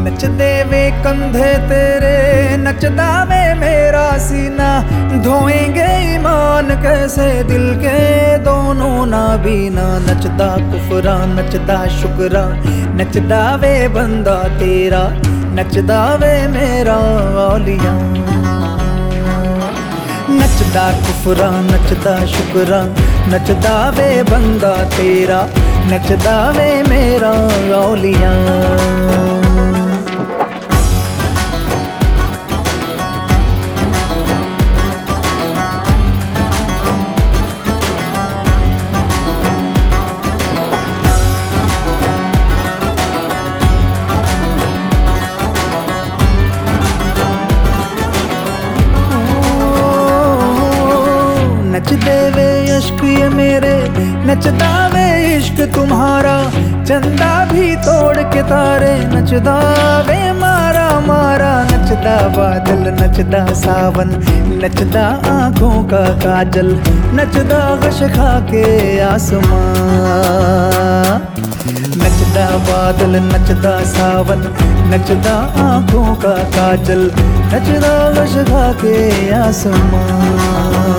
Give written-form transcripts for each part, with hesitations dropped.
नचदे वे कंधे तेरे, नचदा वे मेरा सीना। धोएंगे ईमान कैसे दिल के दोनों नाबीना। नचदा कुफरा नचदा शुक्रा, नचदा वे बंदा तेरा, नचदा वे मेरा औलिया। नचदा कुफरा नचदा शुक्रा, नचदा वे बंदा तेरा, नचदा वे मेरा औलिया। नचदे वे इश्क ये मेरे, नचदा वे इश्क तुम्हारा। चंदा भी तोड़ के तारे, नचदा वे मारा मारा। नचदा बादल नचदा सावन, नचदा आंखों का काजल, नचदा गश खा के आसमां। नचदा बादल नचदा सावन, नचदा आंखों का काजल, नचदा गश खा के आसमां।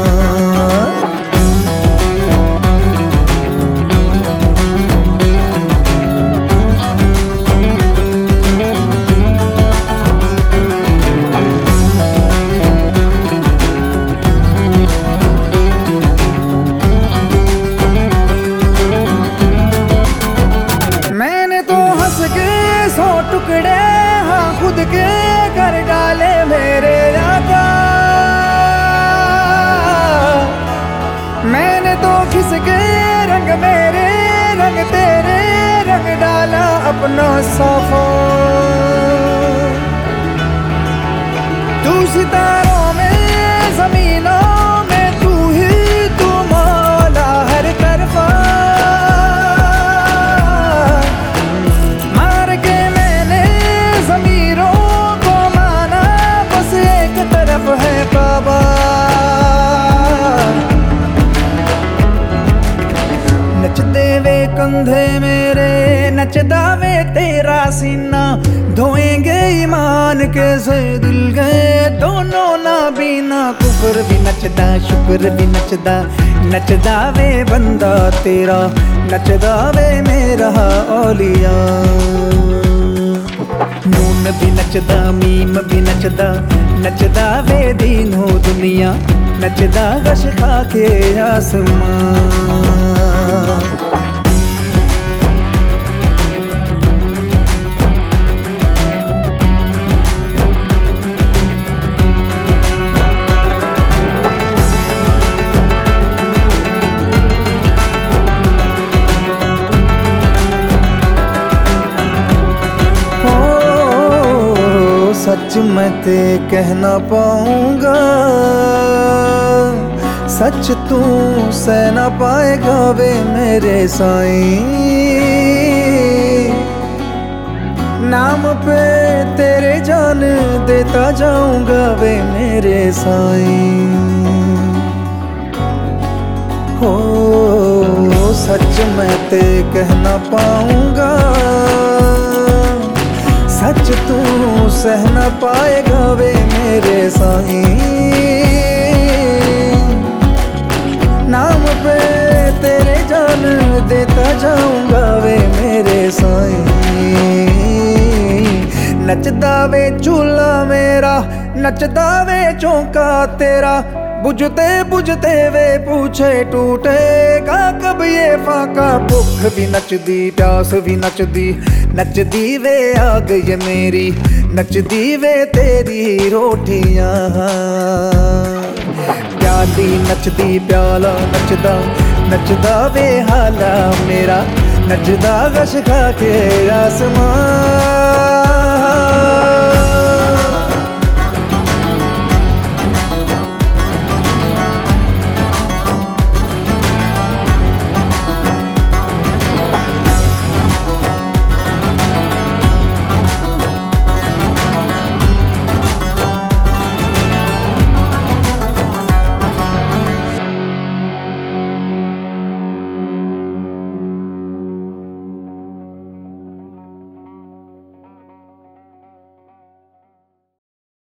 सौ टुकड़े हाँ खुद के कर डाले मेरे आका। मैंने तो खिसके रंग मेरे, रंग तेरे रंग डाला अपना साफा। तू सितारों में जमीनों में, तू ही तू मौला हर तरफा। नचदे वे कंधे मेरे, नचदा वे तेरा सीना। धोएंगे ईमान कैसे दिल गए दोनों नाबीना। कुफर भी नचदा शुक्र भी नचदा, नचदा वे बंदा तेरा, नचदा वे मेरा औलिया। नून भी नचदा मीम भी नचदा, नचदा वे दीनो दुनिया, नचदा गश खा के आसमां। सच मैं ते कह ना पाऊंगा, सच तू सह ना पाएगा वे मेरे साईं। नाम पे तेरे जान देता जाऊंगा वे मेरे साईं। हो सच मैं ते कह ना पाऊंगा, सच तू सह न पाएगा वे मेरे साईं। नाम पे तेरे जान देता जाऊंगा वे मेरे साईं। नचदा वे चूल्हा मेरा, नचदा वे चौका तेरा। बुझते बुझते वे पूछे टूटेगा कब ये फाका। भुख भी नचदी प्यास भी नचदी, नचदी वे आग ये मेरी, नचदी वे तेरी रोटियां। प्याली नचदी प्याला नचदा, नचदा वे हाला मेरा, नचदा गश खा के आसमां।